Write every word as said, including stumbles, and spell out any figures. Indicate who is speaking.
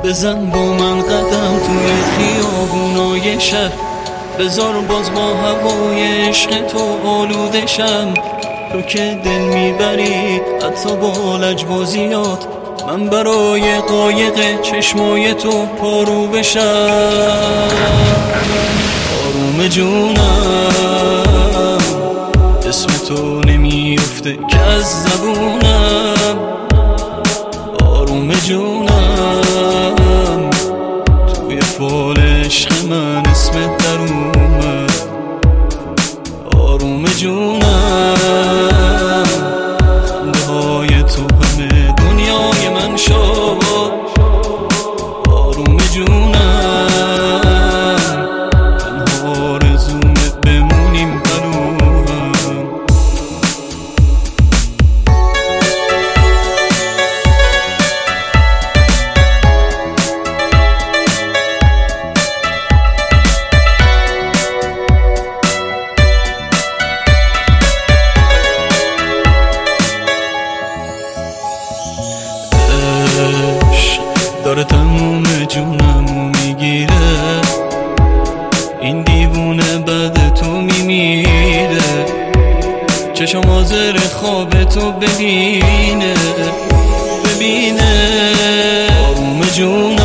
Speaker 1: بزن با من قدم توی خیابونای شهر، بذار باز با هوای عشق تو آلوده شم. تو که دل میبری حتی با لجبازیات، من برای قایق چشمای تو پارو بشم. آروم جونم اسم تو نمیفته که از زبونم. آروم جونم توی فال عشق من اسمت در اومد. آروم جونم خنده های تو همه دنیای من شد. آروم جونم تنها آرزومت بمونیم هنوز. داره تموم جونمو میگیره، این دیوونه بعد تو میمیره. چشم حاضر خواب تو ببینه ببینه. آروم جونم